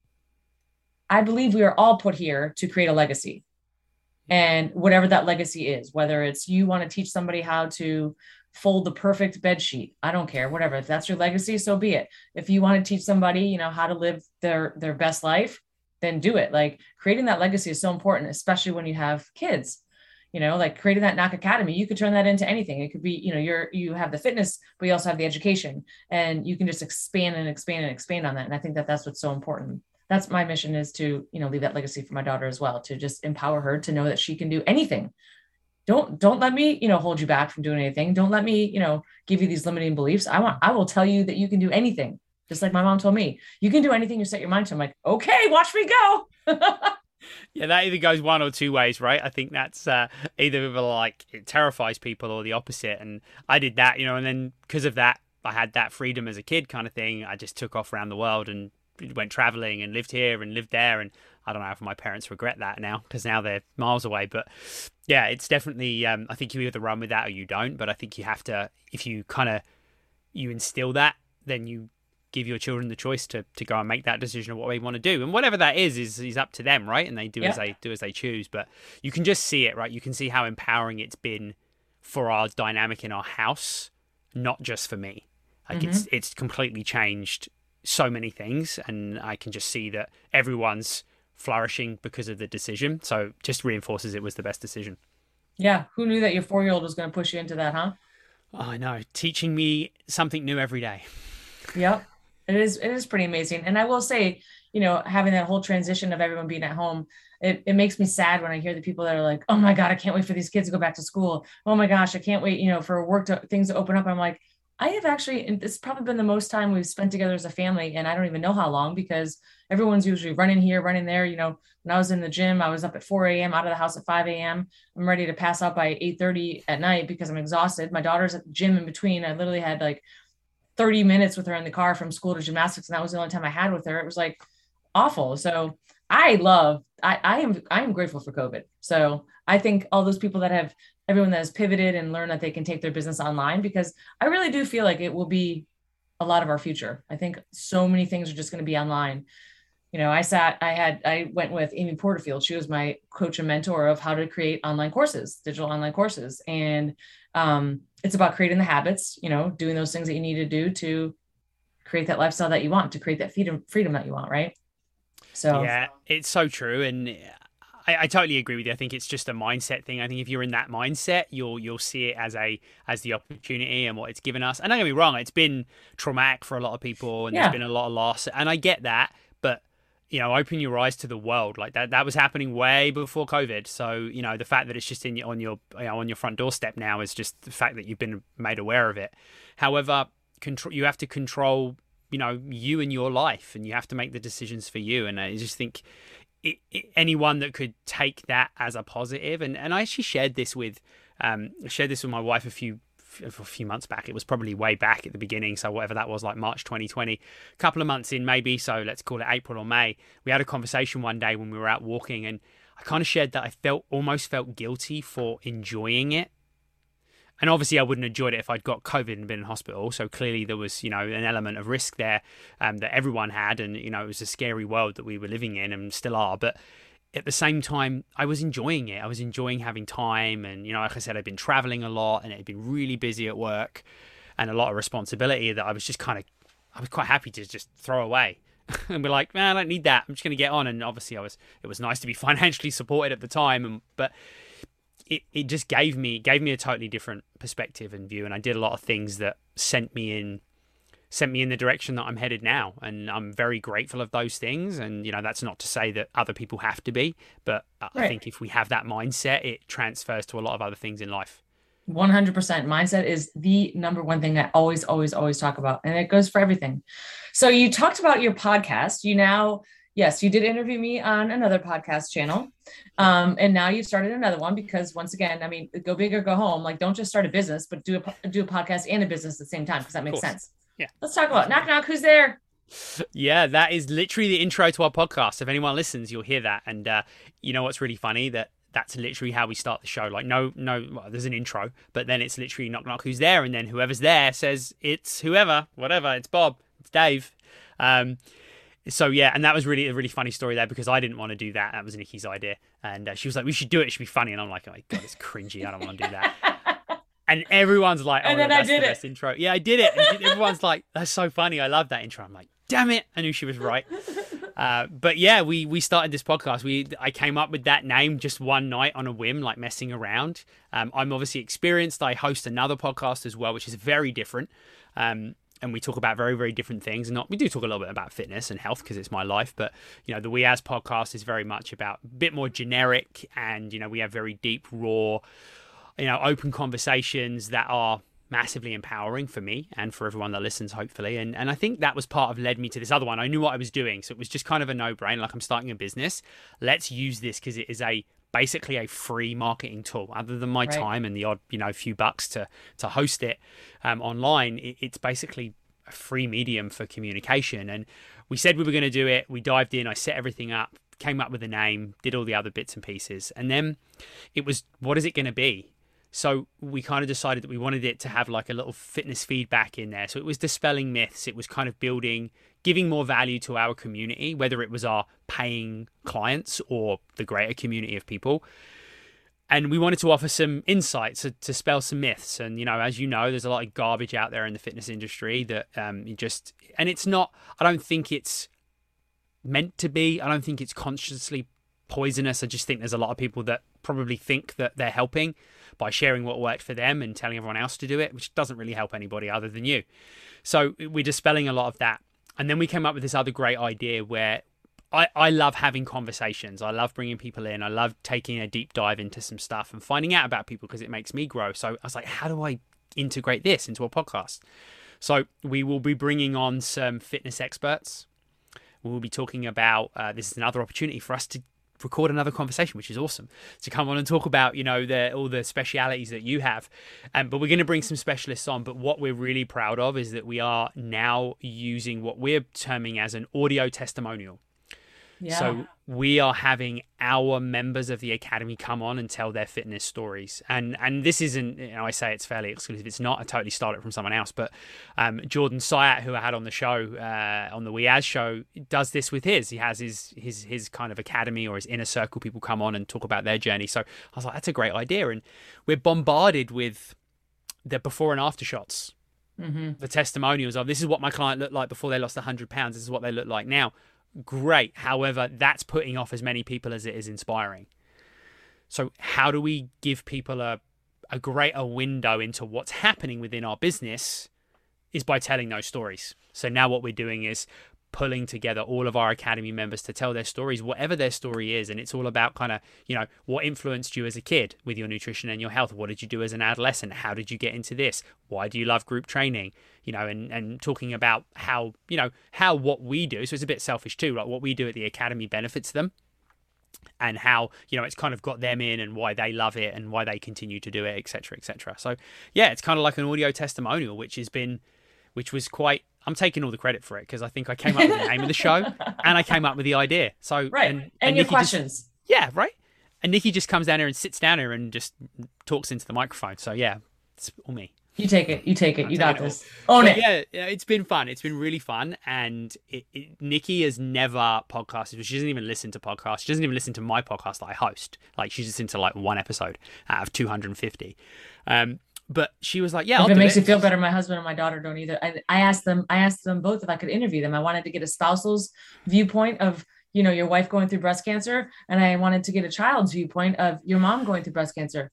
Speaker 1: I believe we are all put here to create a legacy. And whatever that legacy is, whether it's you want to teach somebody how to fold the perfect bed sheet, I don't care, whatever. If that's your legacy, so be it. If you want to teach somebody, you know, how to live their, their best life, then do it. Like, creating that legacy is so important, especially when you have kids, you know, like creating that Knock Academy, you could turn that into anything. It could be, you know, you're, you have the fitness, but you also have the education, and you can just expand and expand and expand on that. And I think that that's what's so important. That's my mission, is to, you know, leave that legacy for my daughter as well, to just empower her to know that she can do anything. Don't, don't let me, you know, hold you back from doing anything. Don't let me, you know, give you these limiting beliefs. I want, I will tell you that you can do anything. Just like my mom told me, you can do anything you set your mind to. I'm like, okay, watch me go.
Speaker 2: Yeah, that either goes one or two ways, right? I think that's uh, either like it terrifies people or the opposite. And I did that, you know, and then because of that, I had that freedom as a kid kind of thing. I just took off around the world and went traveling and lived here and lived there. And I don't know if my parents regret that now, because now they're miles away. But yeah, it's definitely, um, I think you either run with that or you don't. But I think you have to, if you kind of, you instill that, then you give your children the choice to to go and make that decision of what they want to do. And whatever that is, is, is up to them, right? And they do yeah. as they do as they choose. But you can just see it, right? You can see how empowering it's been for our dynamic in our house, not just for me. Like mm-hmm. it's it's completely changed so many things, and I can just see that everyone's flourishing because of the decision. So just reinforces it was the best decision.
Speaker 1: Yeah. Who knew that your four-year-old was going to push you into that, huh?
Speaker 2: Oh, I know, teaching me something new every day.
Speaker 1: Yep. It is it is pretty amazing. And I will say, you know, having that whole transition of everyone being at home, it, it makes me sad when I hear the people that are like, oh my God, I can't wait for these kids to go back to school. Oh my gosh, I can't wait, you know, for work to things to open up. I'm like, I have actually, and it's probably been the most time we've spent together as a family. And I don't even know how long because everyone's usually running here, running there. You know, when I was in the gym, I was up at four a m, out of the house at five a m. I'm ready to pass out by eight thirty at night because I'm exhausted. My daughter's at the gym in between. I literally had like thirty minutes with her in the car from school to gymnastics. And that was the only time I had with her. It was like awful. So I love, I, I am, I am grateful for COVID. So I think all those people that have, everyone that has pivoted and learned that they can take their business online, because I really do feel like it will be a lot of our future. I think so many things are just going to be online. You know, I sat, I had, I went with Amy Porterfield. She was my coach and mentor of how to create online courses, digital online courses. And um, it's about creating the habits, you know, doing those things that you need to do to create that lifestyle that you want, to create that freedom, freedom that you want. Right. So
Speaker 2: yeah, it's so true. And I, I totally agree with you. I think it's just a mindset thing. I think if you're in that mindset, you'll you'll see it as a as the opportunity and what it's given us. And don't get me wrong, it's been traumatic for a lot of people, and
Speaker 1: yeah.
Speaker 2: there's been a lot of loss. And I get that, but you know, open your eyes to the world. Like that that was happening way before COVID. So you know, the fact that it's just in on your you know, on your front doorstep now is just the fact that you've been made aware of it. However, control you have to control you know you and your life, and you have to make the decisions for you. And I just think It, it, anyone that could take that as a positive, and, and I actually shared this with um shared this with my wife a few a few months back. It was probably way back at the beginning, so whatever that was, like March twenty twenty, a couple of months in maybe, so let's call it April or May. We had a conversation one day when we were out walking, and I kind of shared that I felt almost felt guilty for enjoying it. And obviously I wouldn't have enjoyed it if I'd got COVID and been in hospital. So clearly there was, you know, an element of risk there um, that everyone had. And, you know, it was a scary world that we were living in and still are. But at the same time, I was enjoying it. I was enjoying having time. And, you know, like I said, I'd been traveling a lot and it had been really busy at work and a lot of responsibility that I was just kind of, I was quite happy to just throw away. And be like, man, I don't need that. I'm just going to get on. And obviously I was, it was nice to be financially supported at the time. And, but It, it just gave me gave me a totally different perspective and view, and I did a lot of things that sent me in sent me in the direction that I'm headed now, and I'm very grateful of those things. And you know, that's not to say that other people have to be, but I
Speaker 1: right.
Speaker 2: think if we have that mindset, it transfers to a lot of other things in life.
Speaker 1: one hundred percent mindset is the number one thing I always, always, always talk about, and it goes for everything. So you talked about your podcast. You now Yes, you did interview me on another podcast channel. Um, and now you've started another one because once again, I mean, go big or go home. Like, don't just start a business, but do a, do a podcast and a business at the same time, because that makes sense.
Speaker 2: Yeah.
Speaker 1: Let's talk about knock, knock. Who's there?
Speaker 2: Yeah, that is literally the intro to our podcast. If anyone listens, you'll hear that. And uh, you know what's really funny? That that's literally how we start the show. Like, no, no, well, there's an intro, but then it's literally knock, knock, who's there? And then whoever's there says it's whoever, whatever. It's Bob, it's Dave. Um, So yeah, and that was really a really funny story there because I didn't want to do that. That was Nikki's idea, and uh, she was like, "We should do it. It should be funny." And I'm like, "Oh my god, it's cringy. I don't want to do that." And everyone's like, "Oh,
Speaker 1: and then
Speaker 2: that's
Speaker 1: I did
Speaker 2: the
Speaker 1: it.
Speaker 2: best intro." Yeah, I did it. And everyone's like, "That's so funny. I love that intro." I'm like, "Damn it! I knew she was right." Uh, but yeah, we we started this podcast. We I came up with that name just one night on a whim, like messing around. Um, I'm obviously experienced. I host another podcast as well, which is very different. Um, And we talk about very, very different things. And not, we do talk a little bit about fitness and health because it's my life. But, you know, the We As podcast is very much about a bit more generic. And, you know, we have very deep, raw, you know, open conversations that are massively empowering for me and for everyone that listens, hopefully. And and I think that was part of led me to this other one. I knew what I was doing. So it was just kind of a no-brainer. Like, I'm starting a business. Let's use this because it is a basically a free marketing tool. Other than my
Speaker 1: right.
Speaker 2: time and the odd, you know, few bucks to to host it um, online, it, it's basically a free medium for communication. And we said we were going to do it. We dived in. I set everything up, came up with a name, did all the other bits and pieces, and then it was, what is it going to be? So we kind of decided that we wanted it to have like a little fitness feedback in there. So it was dispelling myths. It was kind of building, giving more value to our community, whether it was our paying clients or the greater community of people. and we wanted to offer some insights to, to spell some myths. And, you know, as you know, there's a lot of garbage out there in the fitness industry that um, you just, and it's not, I don't think it's meant to be. I don't think it's consciously poisonous. I just think there's a lot of people that probably think that they're helping by sharing what worked for them and telling everyone else to do it, which doesn't really help anybody other than you. So we're dispelling a lot of that. And then we came up with this other great idea where I, I love having conversations. I love bringing people in. I love taking a deep dive into some stuff and finding out about people because it makes me grow. So I was like, how do I integrate this into a podcast? So we will be bringing on some fitness experts. We will be talking about, uh, this is another opportunity for us to record another conversation, which is awesome, to come on and talk about, you know, the, all the specialities that you have. Um, but we're going to bring some specialists on. But what we're really proud of is that we are now using what we're terming as an audio testimonial.
Speaker 1: Yeah.
Speaker 2: So we are having our members of the Academy come on and tell their fitness stories. And and this isn't, you know, I say it's fairly exclusive. It's not. I totally stole it from someone else. But um, Jordan Syatt, who I had on the show, uh, on the We As show, does this with his. He has his, his, his kind of academy or his inner circle. People come on and talk about their journey. So I was like, that's a great idea. And we're bombarded with the before and after shots. Mm-hmm. The testimonials of, this is what my client looked like before they lost one hundred pounds. This is what they look like now. Great. However, that's putting off as many people as it is inspiring. So how do we give people a, a greater window into what's happening within our business is by telling those stories. So now what we're doing is pulling together all of our Academy members to tell their stories, whatever their story is. And it's all about kind of, you know, what influenced you as a kid with your nutrition and your health? What did you do as an adolescent? How did you get into this? Why do you love group training? You know, and, and talking about how, you know, how what we do. So it's a bit selfish too, like what we do at the Academy benefits them and how, you know, it's kind of got them in and why they love it and why they continue to do it, et cetera, et cetera. So yeah, it's kind of like an audio testimonial, which has been, which was quite, I'm taking all the credit for it because I think I came up with the name of the show and I came up with the idea. So
Speaker 1: right, and, and, and your Nikki questions.
Speaker 2: Just, yeah, right. And Nikki just comes down here and sits down here and just talks into the microphone. So yeah, it's all me.
Speaker 1: You take it. You take it. I'm you got this. Own it.
Speaker 2: Yeah, yeah, it's been fun. It's been really fun. And it, it, Nikki has never podcasted. She doesn't even listen to podcasts. She doesn't even listen to my podcast that I host. Like she's listened to like one episode out of two hundred fifty. Um, But she was like, yeah,
Speaker 1: if
Speaker 2: I'll
Speaker 1: it
Speaker 2: do
Speaker 1: makes
Speaker 2: it.
Speaker 1: you feel better, my husband and my daughter don't either. I, I asked them, I asked them both if I could interview them. I wanted to get a spousal's viewpoint of, you know, your wife going through breast cancer. And I wanted to get a child's viewpoint of your mom going through breast cancer.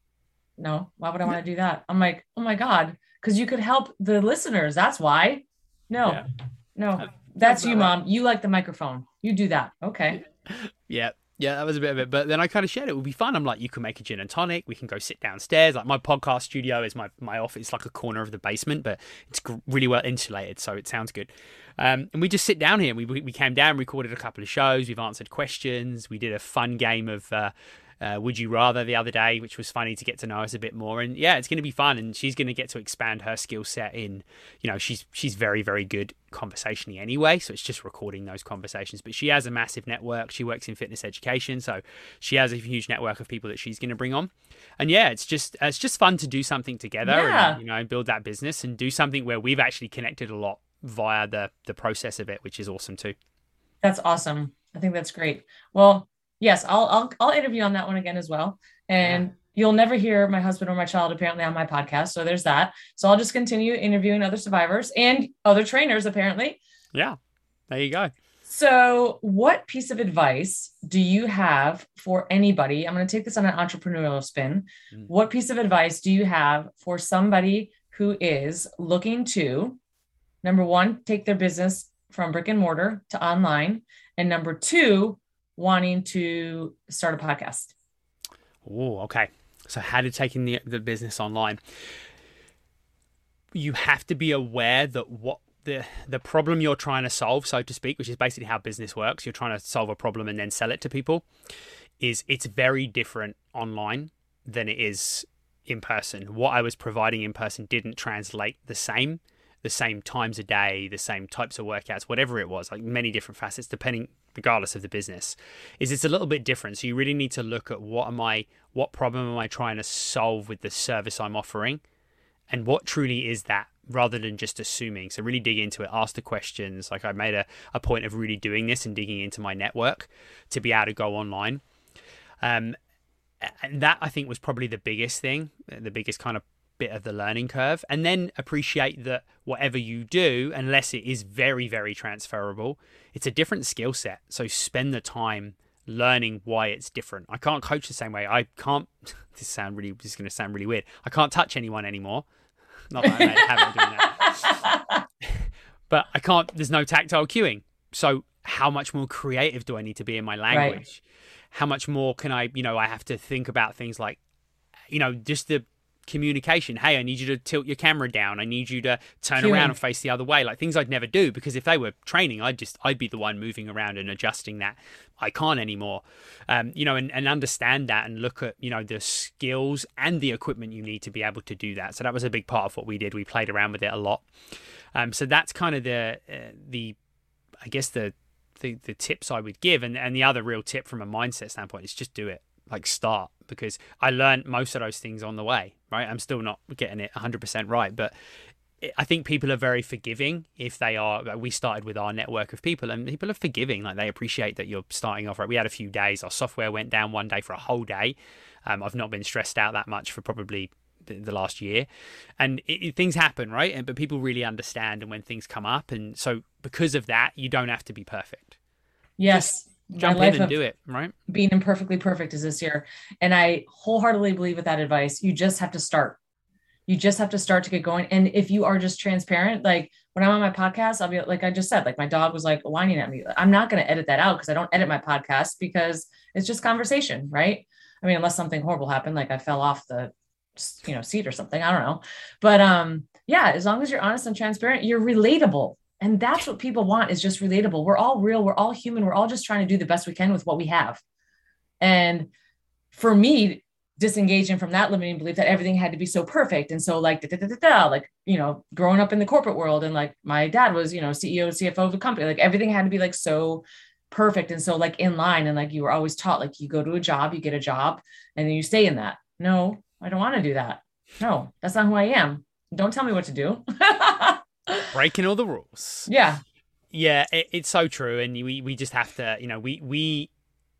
Speaker 1: No, why would I want to do that? I'm like, oh my God, because you could help the listeners. That's why. No, yeah. no, that's, that's you, mom. You like the microphone. You do that. Okay.
Speaker 2: Yeah. Yeah, that was a bit of it. But then I kind of shared it. It would be fun. I'm like, you can make a gin and tonic. We can go sit downstairs. Like my podcast studio is my, my office. It's like a corner of the basement, but it's really well insulated. So it sounds good. Um, and we just sit down here. We, we came down, recorded a couple of shows. We've answered questions. We did a fun game of uh, uh, Would You Rather the other day, which was funny to get to know us a bit more. And yeah, it's going to be fun. And she's going to get to expand her skill set in, you know, she's she's very, very good conversationally anyway. So it's just recording those conversations. But she has a massive network. She works in fitness education. So she has a huge network of people that she's going to bring on. And yeah, it's just it's just fun to do something together
Speaker 1: yeah.
Speaker 2: and, you know, build that business and do something where we've actually connected a lot via the the process of it, which is awesome too.
Speaker 1: That's awesome. I think that's great. Well, yes, I'll I'll I'll interview on that one again as well. And yeah. You'll never hear my husband or my child apparently on my podcast. So there's that. So I'll just continue interviewing other survivors and other trainers apparently.
Speaker 2: Yeah. There you go.
Speaker 1: So what piece of advice do you have for anybody? I'm going to take this on an entrepreneurial spin. Mm. What piece of advice do you have for somebody who is looking to, number one, take their business from brick and mortar to online, and number two, wanting to start a podcast?
Speaker 2: Oh, okay. So how to take in the, the business online. You have to be aware that what the the problem you're trying to solve, so to speak, which is basically how business works. You're trying to solve a problem and then sell it to people. Is it's very different online than it is in person. What I was providing in person didn't translate the same. The same times a day, the same types of workouts, whatever it was, like many different facets, depending, regardless of the business, is it's a little bit different. So you really need to look at what am I, what problem am I trying to solve with the service I'm offering, and what truly is that, rather than just assuming. So really dig into it, ask the questions. Like I made a, a point of really doing this and digging into my network to be able to go online. Um, and that I think was probably the biggest thing, the biggest kind of bit of the learning curve. And then appreciate that whatever you do, unless it is very, very transferable, it's a different skill set. So spend the time learning why it's different. I can't coach the same way. I can't, this sound really, this is going to sound really weird. I can't touch anyone anymore. Not that I made a habit of doing that. But I can't, there's no tactile cueing. So how much more creative do I need to be in my language? Right. How much more can I, you know, I have to think about things like, you know, just the communication. Hey, I need you to tilt your camera down. I need you to turn Cueing. around and face the other way. Like things I'd never do, because if they were training, I'd just, I'd be the one moving around and adjusting that. I can't anymore. Um, you know, and, and understand that and look at, you know, the skills and the equipment you need to be able to do that. So that was a big part of what we did. We played around with it a lot. Um, so that's kind of the, uh, the, I guess the, the, the tips I would give. And, and the other real tip from a mindset standpoint is just do it. Like start, because I learned most of those things on the way, right? I'm still not getting it one hundred percent right, but I think people are very forgiving if they are. Like we started with our network of people, and people are forgiving. Like they appreciate that you're starting off right. We had a few days. Our software went down one day for a whole day. Um, I've not been stressed out that much for probably the, the last year, and it, it, things happen, right? And but people really understand, and when things come up, and so because of that, you don't have to be perfect.
Speaker 1: Yes.
Speaker 2: Just jump in and do it, right?
Speaker 1: Being imperfectly perfect is this year. And I wholeheartedly believe with that advice, you just have to start. You just have to start to get going. And if you are just transparent, like when I'm on my podcast, I'll be like, I just said, like my dog was like whining at me. I'm not going to edit that out because I don't edit my podcast because it's just conversation, right? I mean, unless something horrible happened, like I fell off the, you know, seat or something, I don't know. But um, yeah, as long as you're honest and transparent, you're relatable. And that's what people want, is just relatable. We're all real. We're all human. We're all just trying to do the best we can with what we have. And for me, disengaging from that limiting belief that everything had to be so perfect. And so like, da, da, da, da, da, like, you know, growing up in the corporate world, and like my dad was, you know, C E O, C F O of a company, like everything had to be like so perfect. And so like in line, and like you were always taught, like you go to a job, you get a job, and then you stay in that. No, I don't want to do that. No, that's not who I am. Don't tell me what to do.
Speaker 2: Breaking all the rules.
Speaker 1: Yeah.
Speaker 2: Yeah, it, it's so true. And we, we just have to, you know, we, we,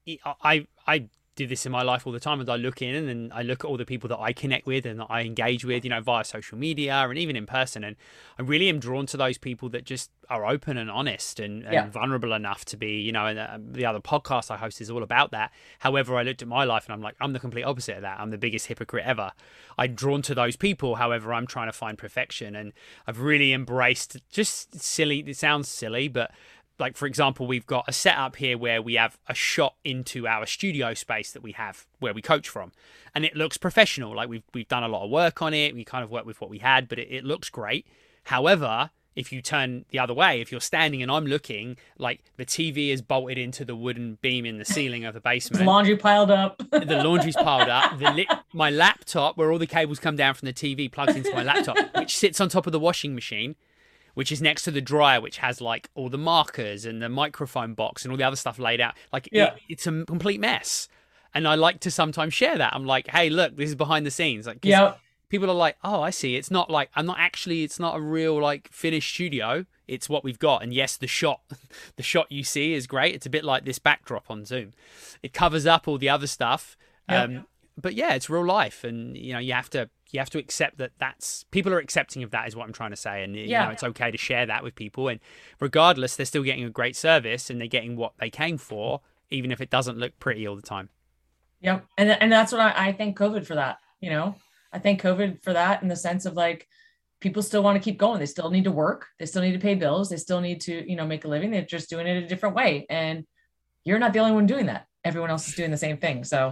Speaker 2: I, I do this in my life all the time. And I look in and I look at all the people that I connect with and that I engage with, you know, via social media and even in person. And I really am drawn to those people that just are open and honest and, and yeah. vulnerable enough to be, you know, and uh, the other podcast I host is all about that. However, I looked at my life and I'm like, I'm the complete opposite of that. I'm the biggest hypocrite ever. I'm drawn to those people. However, I'm trying to find perfection, and I've really embraced just silly. It sounds silly, but like, for example, we've got a setup here where we have a shot into our studio space that we have where we coach from, and it looks professional. Like we've, we've done a lot of work on it. We kind of work with what we had, but it, it looks great. However, if you turn the other way, if you're standing and I'm looking, like the T V is bolted into the wooden beam in the ceiling of the basement.
Speaker 1: The laundry piled up.
Speaker 2: The laundry's piled up. The li- my laptop, where all the cables come down from the T V, plugs into my laptop, which sits on top of the washing machine, which is next to the dryer, which has like all the markers and the microphone box and all the other stuff laid out. Like yeah. it, it's a complete mess. And I like to sometimes share that. I'm like, hey, look, this is behind the scenes. Like,
Speaker 1: yeah.
Speaker 2: People are like, oh, I see. It's not like, I'm not actually, it's not a real like finished studio. It's what we've got. And yes, the shot, the shot you see is great. It's a bit like this backdrop on Zoom. It covers up all the other stuff.
Speaker 1: Yeah.
Speaker 2: Um, but yeah, it's real life. And, you know, you have to, you have to accept that that's, people are accepting of that is what I'm trying to say. And, you
Speaker 1: yeah.
Speaker 2: know, it's okay to share that with people. And regardless, they're still getting a great service and they're getting what they came for, even if it doesn't look pretty all the time.
Speaker 1: Yep. And, and that's what I, I thank COVID for that, you know? I thank COVID for that, in the sense of like, people still want to keep going. They still need to work. They still need to pay bills. They still need to, you know, make a living. They're just doing it a different way. And you're not the only one doing that. Everyone else is doing the same thing. So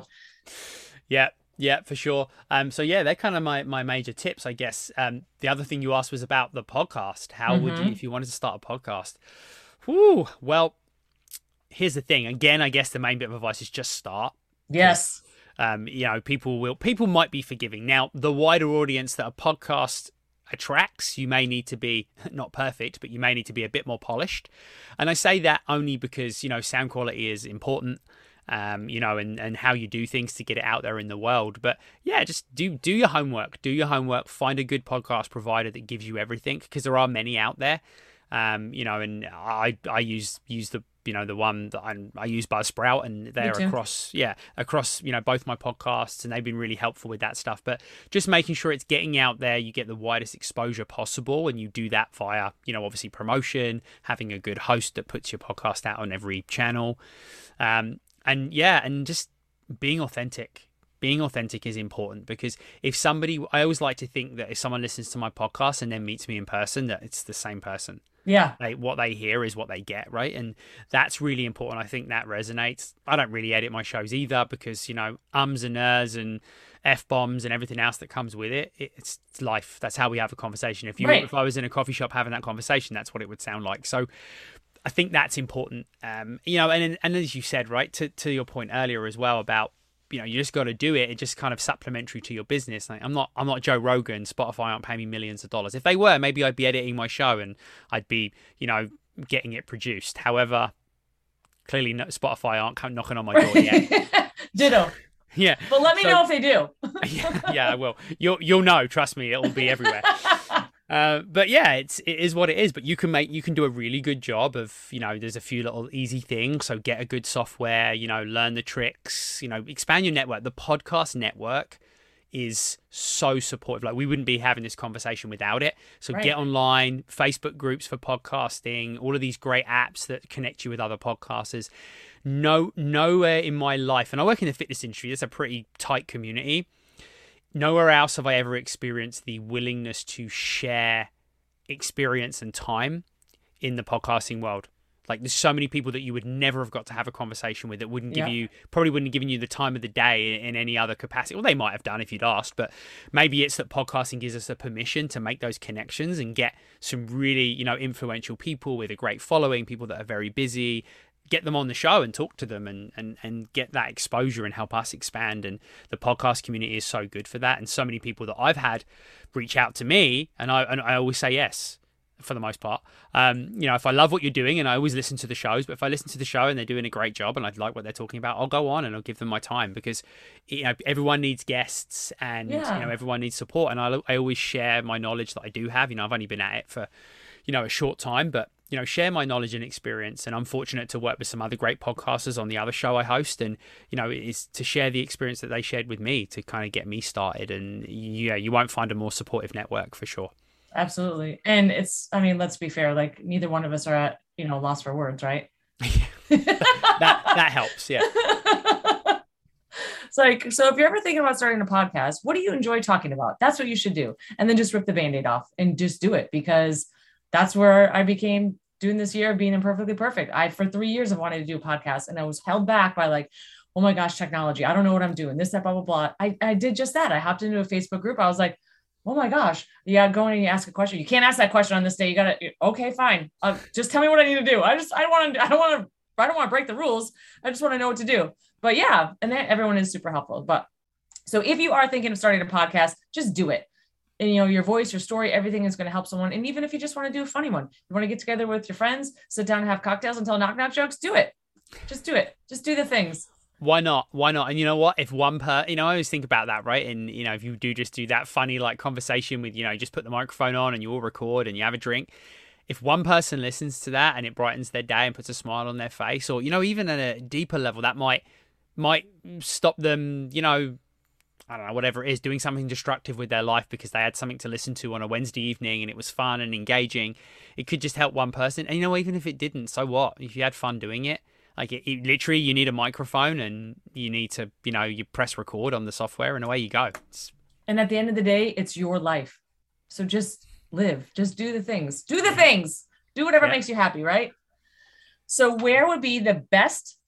Speaker 2: yeah, yeah, for sure. Um, so yeah, they're kind of my, my major tips, I guess. Um, the other thing you asked was about the podcast. How mm-hmm. would you, if you wanted to start a podcast? Whew, well, here's the thing. Again, I guess the main bit of advice is just start.
Speaker 1: Yes.
Speaker 2: Um, you know, people will, people might be forgiving. Now, the wider audience that a podcast attracts, you may need to be not perfect, but you may need to be a bit more polished. And I say that only because, you know, sound quality is important, um, you know, and, and how you do things to get it out there in the world. But yeah, just do, do your homework, do your homework, find a good podcast provider that gives you everything, because there are many out there. Um, you know, and I, I use, use the you know, the one that I'm, I use Buzzsprout, and they're across, yeah, across, you know, both my podcasts, and they've been really helpful with that stuff. But just making sure it's getting out there, you get the widest exposure possible, and you do that via, you know, obviously promotion, having a good host that puts your podcast out on every channel. Um, and yeah, and just being authentic. Being authentic is important, because if somebody, I always like to think that if someone listens to my podcast and then meets me in person, that it's the same person.
Speaker 1: Yeah.
Speaker 2: Like, what they hear is what they get, right? And that's really important. I think that resonates. I don't really edit my shows either, because, you know, ums and ers and F-bombs and everything else that comes with it, it's, it's life. That's how we have a conversation. If you, right. if I was in a coffee shop having that conversation, that's what it would sound like. So I think that's important. Um, you know, and and as you said, right, to, to your point earlier as well about, you know, you just got to do it. It's just kind of supplementary to your business. Like, I'm not, I'm not Joe Rogan. Spotify aren't paying me millions of dollars. If they were, maybe I'd be editing my show and I'd be, you know, getting it produced. However, clearly no, Spotify aren't knocking on my door yet.
Speaker 1: Ditto.
Speaker 2: Yeah.
Speaker 1: But let me so, know if they do.
Speaker 2: yeah, yeah, I will. You'll, you'll know. Trust me, it'll be everywhere. Uh, but yeah, it's it is what it is. But you can make you can do a really good job of, you know, there's a few little easy things. So get a good software, you know, learn the tricks, you know, expand your network. The podcast network is so supportive. Like, we wouldn't be having this conversation without it. So right. get online, Facebook groups for podcasting, all of these great apps that connect you with other podcasters. No, nowhere in my life, and I work in the fitness industry, it's a pretty tight community. Nowhere else have I ever experienced the willingness to share experience and time in the podcasting world. Like, there's so many people that you would never have got to have a conversation with that wouldn't give yeah. you, probably wouldn't have given you the time of the day in any other capacity. Well, they might have done if you'd asked, but maybe it's that podcasting gives us the permission to make those connections and get some really, you know, influential people with a great following, people that are very busy, get them on the show and talk to them and, and, and get that exposure and help us expand. And the podcast community is so good for that. And so many people that I've had reach out to me, and I, and I always say yes for the most part. Um, you know, if I love what you're doing, and I always listen to the shows, but if I listen to the show and they're doing a great job and I like what they're talking about, I'll go on and I'll give them my time, because, you know, everyone needs guests and, yeah. you know, everyone needs support. And I, I always share my knowledge that I do have. You know, I've only been at it for, you know, a short time, but you know, share my knowledge and experience. And I'm fortunate to work with some other great podcasters on the other show I host. And, you know, is to share the experience that they shared with me to kind of get me started. And yeah, you won't find a more supportive network for sure.
Speaker 1: Absolutely. And it's, I mean, let's be fair, like neither one of us are at, you know, loss for words, right?
Speaker 2: that, that helps. Yeah.
Speaker 1: It's like, so if you're ever thinking about starting a podcast, what do you enjoy talking about? That's what you should do. And then just rip the Band-Aid off and just do it, because that's where I became doing this year of being imperfectly perfect. I, for three years, have wanted to do a podcast, and I was held back by like, oh my gosh, technology. I don't know what I'm doing. This, that, blah, blah, blah. I, I did just that. I hopped into a Facebook group. I was like, oh my gosh, you got to go in and you ask a question. You can't ask that question on this day. You got to, okay, fine. Uh, just tell me what I need to do. I just, I don't want to, I don't want to, I don't want to break the rules. I just want to know what to do. But yeah, and then everyone is super helpful. But so if you are thinking of starting a podcast, just do it. And, you know, your voice, your story, everything is going to help someone. And even if you just want to do a funny one, you want to get together with your friends, sit down and have cocktails and tell knock knock jokes, do it. Just do it. Just do the things.
Speaker 2: Why not? Why not? And you know what? If one per, you know, I always think about that, right? And, you know, if you do just do that funny, like conversation with, you know, just put the microphone on and you all record and you have a drink. If one person listens to that and it brightens their day and puts a smile on their face, or, you know, even at a deeper level, that might, might stop them, you know, I don't know, whatever it is, doing something destructive with their life because they had something to listen to on a Wednesday evening and it was fun and engaging. It could just help one person. And, you know, even if it didn't, so what? If you had fun doing it, like it, it literally, you need a microphone and you need to, you know, you press record on the software and away you go. It's...
Speaker 1: And at the end of the day, it's your life. So just live, just do the things, do the things, do whatever yeah. makes you happy, right? So where would be the best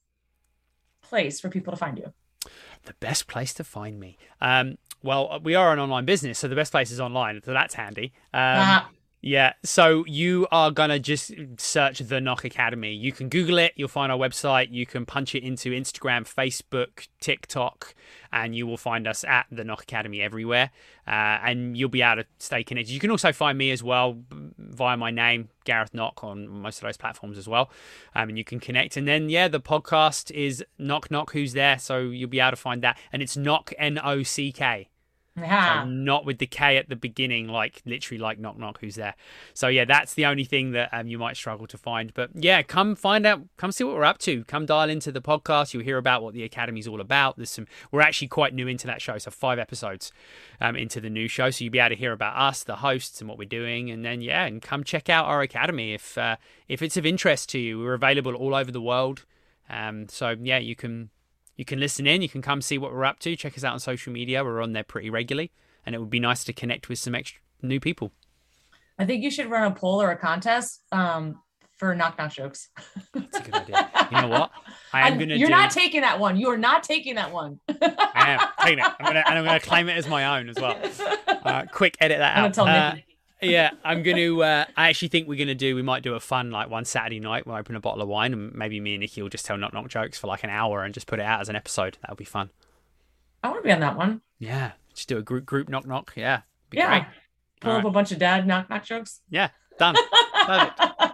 Speaker 1: place for people to find you?
Speaker 2: The best place to find me. Um, well, we are an online business, so the best place is online. So that's handy. Um, uh-huh. Yeah. So you are going to just search The Knock Academy. You can Google it. You'll find our website. You can punch it into Instagram, Facebook, TikTok, and you will find us at The Knock Academy everywhere. Uh, and you'll be able to stay connected. You can also find me as well via my name, Gareth Knock, on most of those platforms as well. Um, and you can connect. And then, yeah, the podcast is Knock Knock Who's There. So you'll be able to find that. And it's Knock, N O C K. So
Speaker 1: Yeah.
Speaker 2: not with the K at the beginning, like literally like knock knock, who's there. So yeah, that's the only thing that um, you might struggle to find. But yeah, come find out, come see what we're up to. Come dial into the podcast. You'll hear about what the Academy is all about. There's some, we're actually quite new into that show. So five episodes um, into the new show. So you'll be able to hear about us, the hosts, and what we're doing. And then yeah, and come check out our Academy if uh, if it's of interest to you. We're available all over the world. Um, so yeah, you can you can listen in. You can come see what we're up to. Check us out on social media. We're on there pretty regularly. And it would be nice to connect with some extra new people.
Speaker 1: I think you should run a poll or a contest um, for knock knock jokes.
Speaker 2: That's a good idea. You know what? I am going to.
Speaker 1: You're
Speaker 2: do...
Speaker 1: not taking that one. You are not taking that one.
Speaker 2: I am taking it. I'm gonna, and I'm going to claim it as my own as well. Uh, quick, edit that
Speaker 1: I'm
Speaker 2: out.
Speaker 1: gonna tell
Speaker 2: Uh,
Speaker 1: Nikki.
Speaker 2: yeah, I'm going to. Uh, I actually think we're going to do. We might do a fun like one Saturday night. We'll open a bottle of wine, and maybe me and Nikki will just tell knock knock jokes for like an hour and just put it out as an episode. That'll be fun.
Speaker 1: I want to be on that one.
Speaker 2: Yeah, just do a group group knock knock. Yeah. Be
Speaker 1: Yeah.
Speaker 2: great.
Speaker 1: Pull
Speaker 2: All
Speaker 1: up
Speaker 2: right.
Speaker 1: a bunch of dad knock knock jokes.
Speaker 2: Yeah, done. Perfect.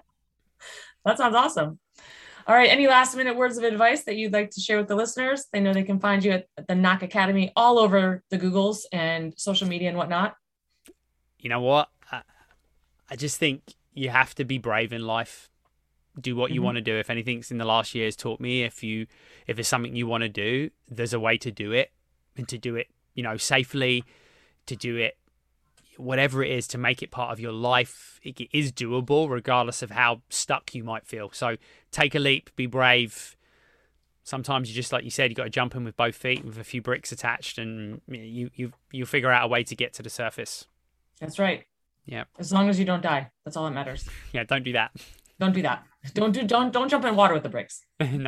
Speaker 1: That sounds awesome. All right. Any last minute words of advice that you'd like to share with the listeners? They know they can find you at, at the Knock Academy all over the Googles and social media and whatnot.
Speaker 2: You know what? I, I just think you have to be brave in life. Do what you
Speaker 1: Mhm.
Speaker 2: want to do. If anything's in the last year has taught me, if you if it's something you want to do, there's a way to do it, and to do it, you know, safely, to do it, whatever it is, to make it part of your life. It is doable, regardless of how stuck you might feel. So take a leap, be brave. Sometimes you just, like you said, you got to jump in with both feet with a few bricks attached, and you you you figure out a way to get to the surface.
Speaker 1: That's right.
Speaker 2: Yeah.
Speaker 1: As long as you don't die, that's all that matters.
Speaker 2: Yeah, don't do that.
Speaker 1: Don't do that. Don't do don't don't jump in water with the bricks.
Speaker 2: No.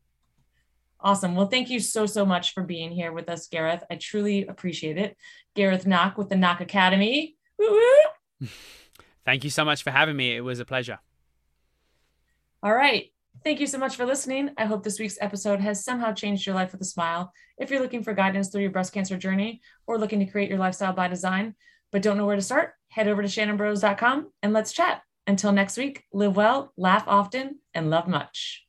Speaker 1: Awesome. Well, thank you so, so much for being here with us, Gareth. I truly appreciate it. Gareth Knock with the Knock Academy. Woo-woo.
Speaker 2: Thank you so much for having me. It was a pleasure.
Speaker 1: All right. Thank you so much for listening. I hope this week's episode has somehow changed your life with a smile. If you're looking for guidance through your breast cancer journey or looking to create your lifestyle by design, but don't know where to start, head over to shannon bros dot com and let's chat. Until next week, live well, laugh often, and love much.